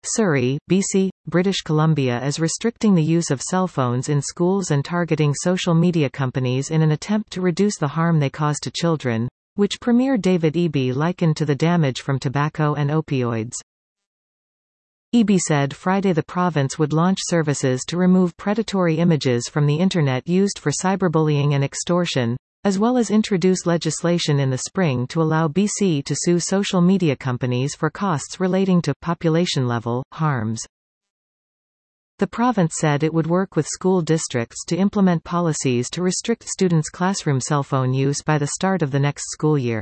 Surrey, BC, British Columbia is restricting the use of cell phones in schools and targeting social media companies in an attempt to reduce the harm they cause to children, which Premier David Eby likened to the damage from tobacco and opioids. Eby said Friday the province would launch services to remove predatory images from the Internet used for cyberbullying and extortion, as well as introduce legislation in the spring to allow BC to sue social media companies for costs relating to population-level harms. The province said it would work with school districts to implement policies to restrict students' classroom cell phone use by the start of the next school year.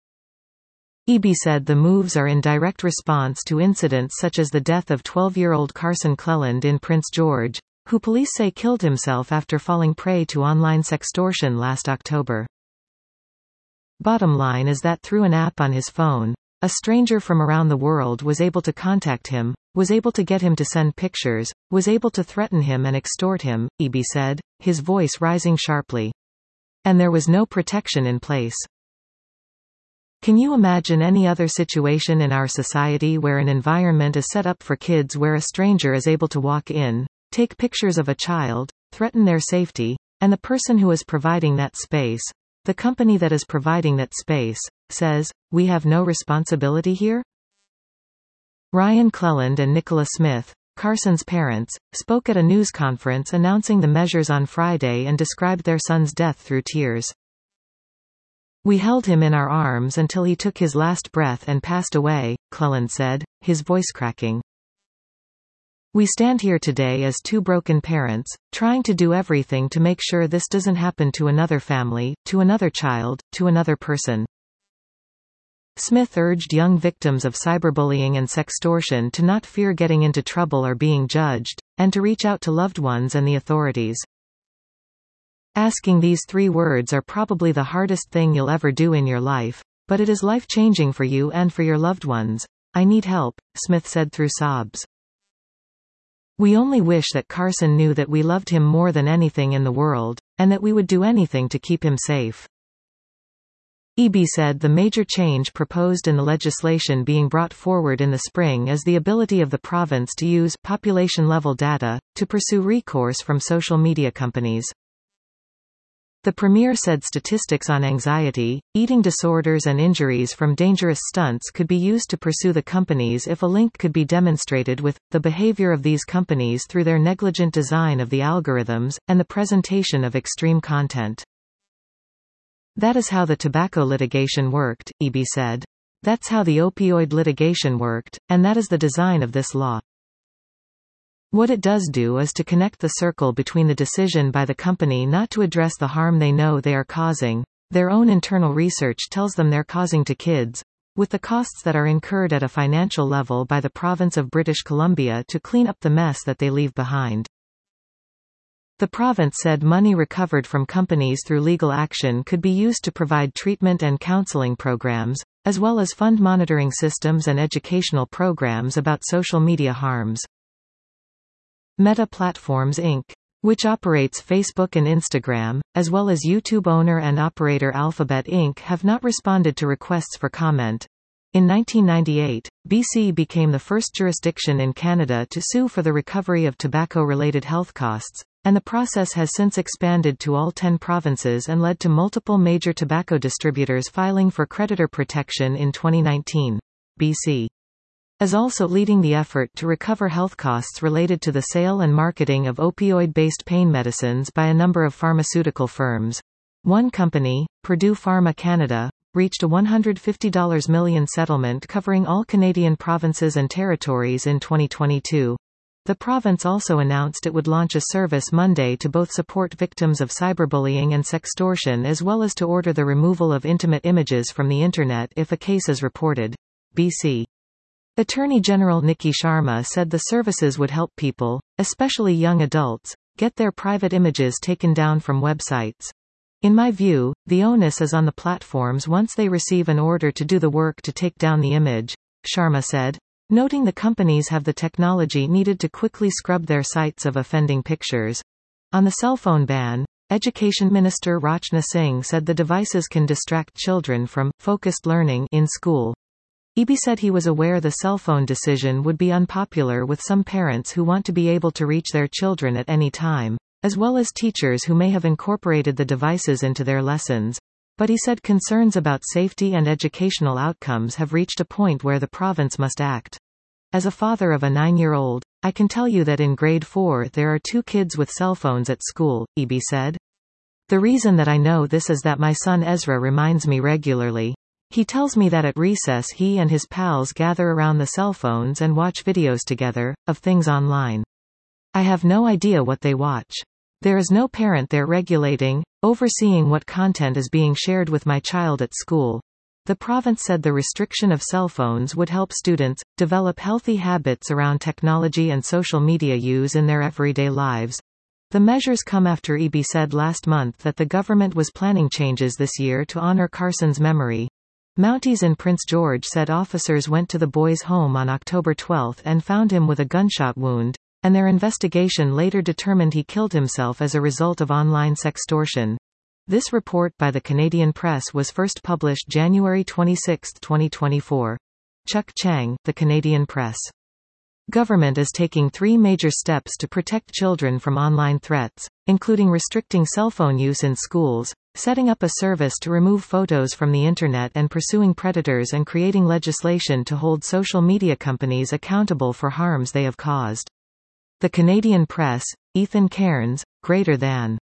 Eby said the moves are in direct response to incidents such as the death of 12-year-old Carson Cleland in Prince George, who police say killed himself after falling prey to online sextortion last October. Bottom line is that through an app on his phone, a stranger from around the world was able to contact him, was able to get him to send pictures, was able to threaten him and extort him, Eby said, his voice rising sharply. And there was no protection in place. Can you imagine any other situation in our society where an environment is set up for kids where a stranger is able to walk in, take pictures of a child, threaten their safety, and the person who is providing that space, the company that is providing that space, says, "We have no responsibility here?" Ryan Cleland and Nicola Smith, Carson's parents, spoke at a news conference announcing the measures on Friday and described their son's death through tears. "We held him in our arms until he took his last breath and passed away," Cleland said, his voice cracking. "We stand here today as two broken parents, trying to do everything to make sure this doesn't happen to another family, to another child, to another person." Smith urged young victims of cyberbullying and sextortion to not fear getting into trouble or being judged, and to reach out to loved ones and the authorities. "Asking these 3 words are probably the hardest thing you'll ever do in your life, but it is life-changing for you and for your loved ones. I need help," Smith said through sobs. "We only wish that Carson knew that we loved him more than anything in the world, and that we would do anything to keep him safe." Eby said the major change proposed in the legislation being brought forward in the spring is the ability of the province to use population-level data to pursue recourse from social media companies. The Premier said statistics on anxiety, eating disorders and injuries from dangerous stunts could be used to pursue the companies if a link could be demonstrated with the behavior of these companies through their negligent design of the algorithms, and the presentation of extreme content. "That is how the tobacco litigation worked," Eby said. "That's how the opioid litigation worked, and that is the design of this law. What it does do is to connect the circle between the decision by the company not to address the harm they know they are causing, their own internal research tells them they're causing to kids, with the costs that are incurred at a financial level by the province of British Columbia to clean up the mess that they leave behind." The province said money recovered from companies through legal action could be used to provide treatment and counseling programs, as well as fund monitoring systems and educational programs about social media harms. Meta Platforms Inc., which operates Facebook and Instagram, as well as YouTube owner and operator Alphabet Inc., have not responded to requests for comment. In 1998, BC became the first jurisdiction in Canada to sue for the recovery of tobacco-related health costs, and the process has since expanded to all 10 provinces and led to multiple major tobacco distributors filing for creditor protection in 2019. BC is also leading the effort to recover health costs related to the sale and marketing of opioid-based pain medicines by a number of pharmaceutical firms. One company, Purdue Pharma Canada, reached a $150 million settlement covering all Canadian provinces and territories in 2022. The province also announced it would launch a service Monday to both support victims of cyberbullying and sextortion as well as to order the removal of intimate images from the Internet if a case is reported. BC Attorney General Nikki Sharma said the services would help people, especially young adults, get their private images taken down from websites. "In my view, the onus is on the platforms once they receive an order to do the work to take down the image," Sharma said, noting the companies have the technology needed to quickly scrub their sites of offending pictures. On the cell phone ban, Education Minister Rachna Singh said the devices can distract children from focused learning in school. Eby said he was aware the cell phone decision would be unpopular with some parents who want to be able to reach their children at any time, as well as teachers who may have incorporated the devices into their lessons. But he said concerns about safety and educational outcomes have reached a point where the province must act. As a father of a 9-year-old, I can tell you that in grade 4 there are 2 kids with cell phones at school, Eby said. The reason that I know this is that my son Ezra reminds me regularly. He tells me that at recess he and his pals gather around the cell phones and watch videos together, of things online. I have no idea what they watch. There is no parent there regulating, overseeing what content is being shared with my child at school. The province said the restriction of cell phones would help students develop healthy habits around technology and social media use in their everyday lives. The measures come after Eby said last month that the government was planning changes this year to honor Carson's memory. Mounties in Prince George said officers went to the boy's home on October 12 and found him with a gunshot wound, and their investigation later determined he killed himself as a result of online sextortion. This report by the Canadian Press was first published January 26, 2024. Chuck Chang, The Canadian Press. Government is taking 3 major steps to protect children from online threats, including restricting cell phone use in schools, setting up a service to remove photos from the Internet and pursuing predators, and creating legislation to hold social media companies accountable for harms they have caused. The Canadian Press, Ethan Cairns, Greater Than.